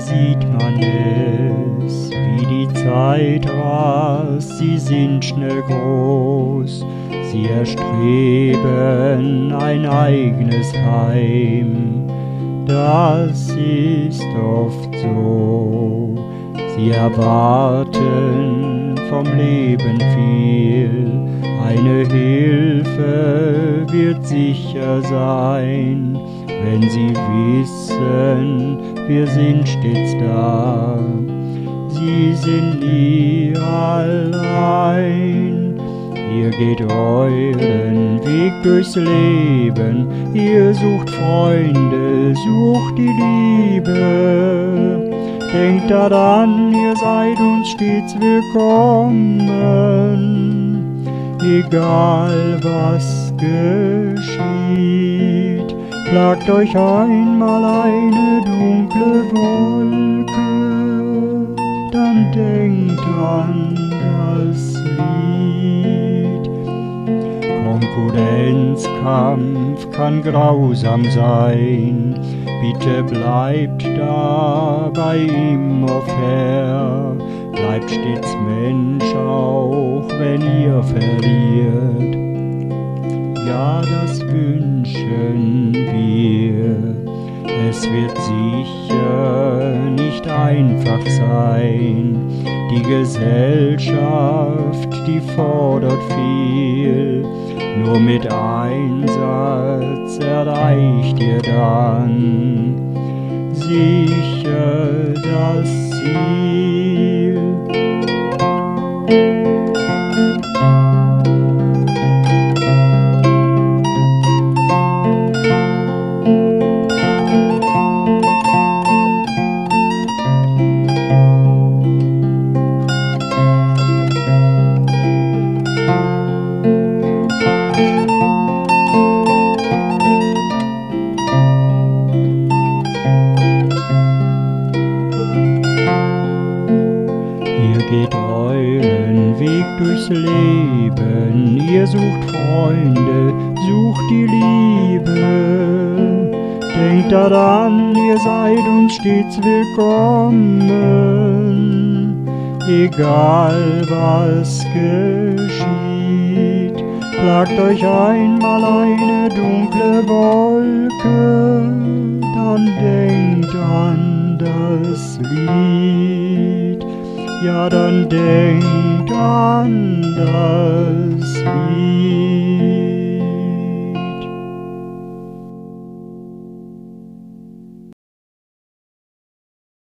sieht man es, wie die Zeit rast, sie sind schnell groß, sie erstreben ein eigenes Heim. Das ist oft so, sie erwarten vom Leben viel, eine Hilfe wird sicher sein, wenn sie wissen, wir sind stets da. Sie sind nie allein, ihr geht euren Weg durchs Leben, ihr sucht Freunde, sucht die Liebe. Denkt daran, ihr seid uns stets willkommen, egal was geschieht. Plagt euch einmal eine dunkle Wolke, dann denkt an das Lied. Konkurrenzkampf kann grausam sein, bitte bleibt dabei immer fair. Bleibt stets Mensch, auch wenn ihr verliert. Ja, das wünschen wir. Es wird sicher nicht einfach sein. Die Gesellschaft, die fordert viel. Nur mit Einsatz erreicht ihr dann sicher das Ziel. Geht euren Weg durchs Leben, ihr sucht Freunde, sucht die Liebe. Denkt daran, ihr seid uns stets willkommen, egal was geschieht. Plagt euch einmal eine dunkle Wolke, dann denkt an das Lied. Ja, dann denkt an das Lied.